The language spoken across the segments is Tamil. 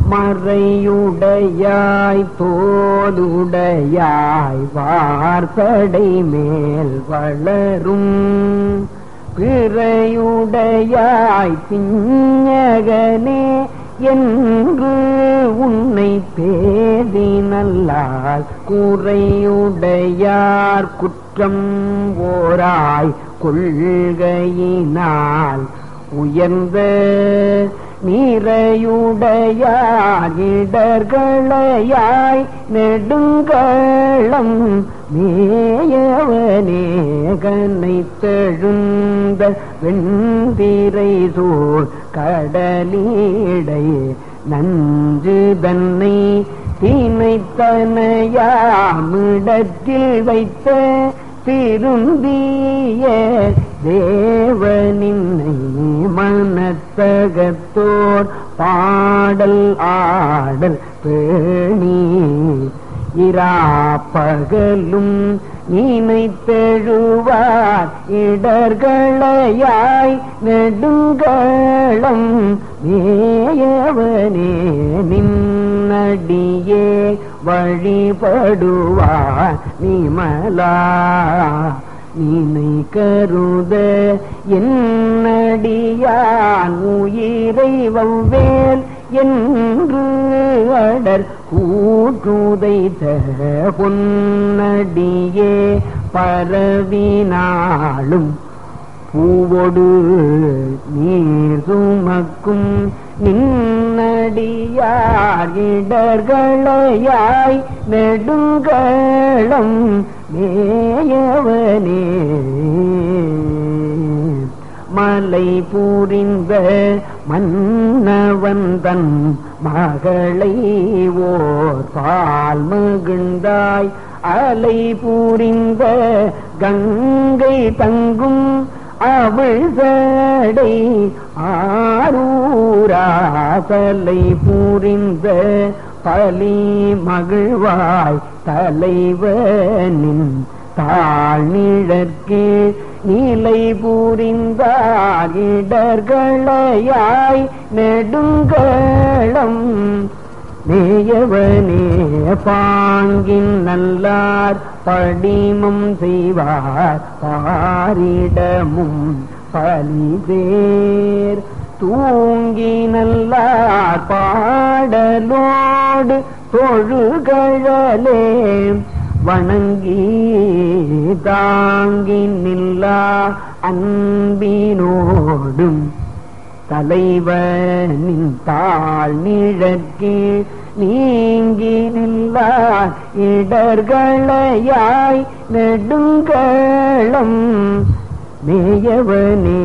மறையுடையாய் தோலுடையாய் வார்படை மேல் வளரும் பிறையுடையாய் பிஞகனே என்று உன்னை பேதி நல்லால் குறையுடையார் குற்றம் ஓராய் கொள்கையினால் உயர்ந்த நீரையுடையார் இடர்களையாய் நெடுங்களம் மேயவனே கனைத்தெழுந்த வெண்திரை சூழ் கடலீடை நஞ்சு தன்னை தீமைத்தனையாமிடத்தில் வைத்த திருந்திய தேவனின்னை மனத்தகத்தோர் பாடல் ஆடல் பேணி இராப்பகலும் நினைத்தெழுவார் இடர்களையாய் நெடுங்களம் மேயவனே நின்னடியே வழிபடுவார் நிமலா நீனை கருத என்னடியான் உயிரை வவ்வேல் என்று அடர் கூற்றுதைத்த பொன்னடியே பரவினாலும் பூவொடு நீர் சுமக்கும் நின்னடியார் இடர்களையாய் நெடுங்களம் மேயவனே மலை புரிந்த மன்னவன் தன் மகளை ஓர் பால் மகிழ்ந்தாய் அலை புரிந்த கங்கை தங்கும் அவள் சடை ஆரூராசலை புரிந்த பலி மகிழ்வாய் தலைவனின் தாழ்நிழற்கு நீலை புரிந்தார் இடர்களையாய் நெடுங்களம் மேயவனே பாங்கின் நல்லார் படிமம் செய்வார் பாரிடமும் பலிதேர் தூங்கி நல்லார் பாடலோடு தொழுகழலே வணங்கி தாங்கி நில்லா அன்பினோடும் தலைவனின் தாழ் நிழற்கு நீங்கி நில்லார் இடர்களையாய் நெடுங்களம் மேயவனே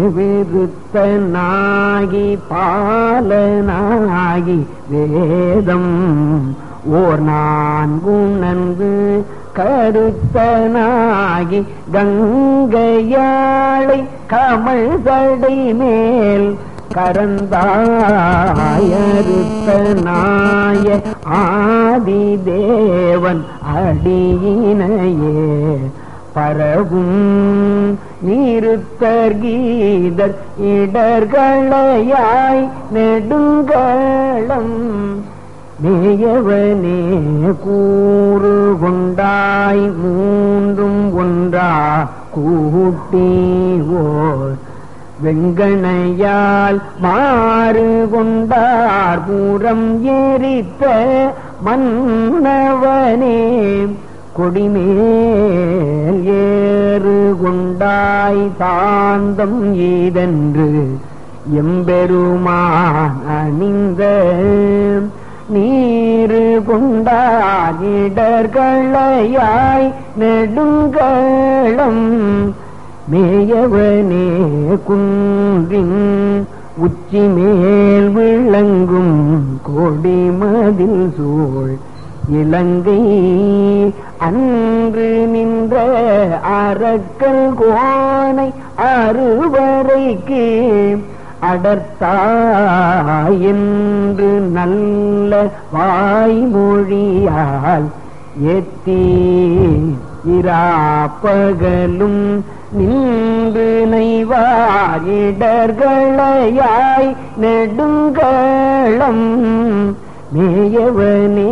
விருத்தனாகி பாலனாகி வேதம் ஓர் நான் குணர்ந்து கருத்தனாகி கங்கையாளை கமல் சடை மேல் கரந்தாயருத்தனாய ஆதிதேவன் அடியினையே பரவும் நிறுத்தர் கீதர் இடர்களையாய் நெடுங்களம் மேயவனே கூறு கொண்டாய் மூன்றும் ஒன்றா கூட்டி ஓர் வெங்கணையால் மாறு கொண்டார் பூரம் எரித்த மன்னவனே கொடிமேல் ஏறு கொண்டாய் சாந்தம் ஈதென்று எம்பெருமான் அணிந்த நீரு கொண்டார் இடர்களையாய் நெடுங்களம் மேயவனே குன்றின் உச்சி மேல் விளங்கும் கொடிமதில் சூழ் இலங்கை அன்று நின்ற அரக்கல் கோனை அறுவரைக்கு அடர்த்தாய் என்று நல்ல வாய்மொழியால் ஏத்தி இராப்பகலும் நின்று நைவார் இடர்களையாய் நெடுங்களம் மேயவனே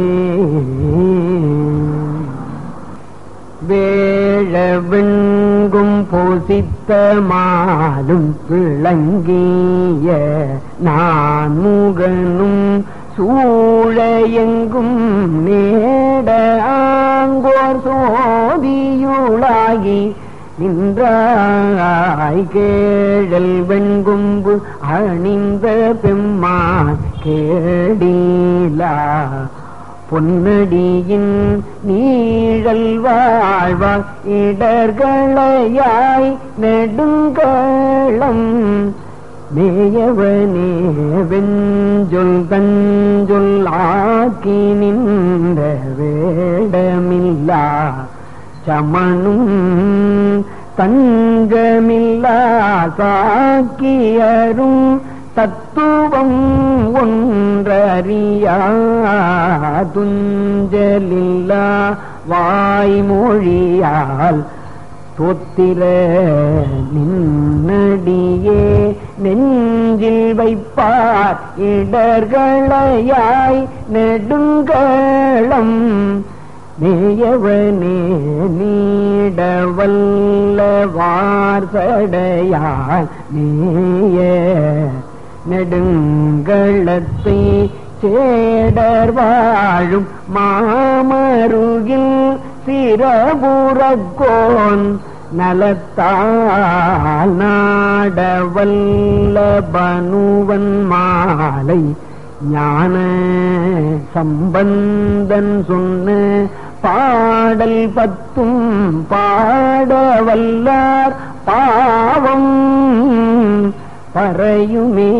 வேழவெங்கும் போசித்த மாலும் விளங்கிய நான் முகனும் சூழையெங்கும் நேட ஆங்கோர் சோதியுளாகி நின்றாய் கேழல் வெண்கும்பு அணிந்த பெம்மான் கேடீலா பொன்னடியின் நீழல் வாழ்வா இடர்களையாய் நெடுங்களம் மேயவனே வெஞ்சொல் தஞ்சொல் ஆக்கி நின்ற வேடமில்லா சமனும் தஞ்சமில்லா சாக்கியரும் தத்துவம் ஒன்றறியா துஞ்சலில்லா வாய்மொழியால் தோத்திர நின்னடியே நெஞ்சில் வைப்பார் இடர்களையாய் நெடுங்களம் மேயவனே நீடவல்ல வார்சடையால் மேய நெடுங்களத்தை சேடர் வாழும் மாமருகில் சிறபுறக்கோன் நலத்தால் நாடவல்ல பனுவன் மாலை ஞான சம்பந்தன் சொன்ன பாடல் பத்தும் பாடவல்லார் பாவம் பறையுமே.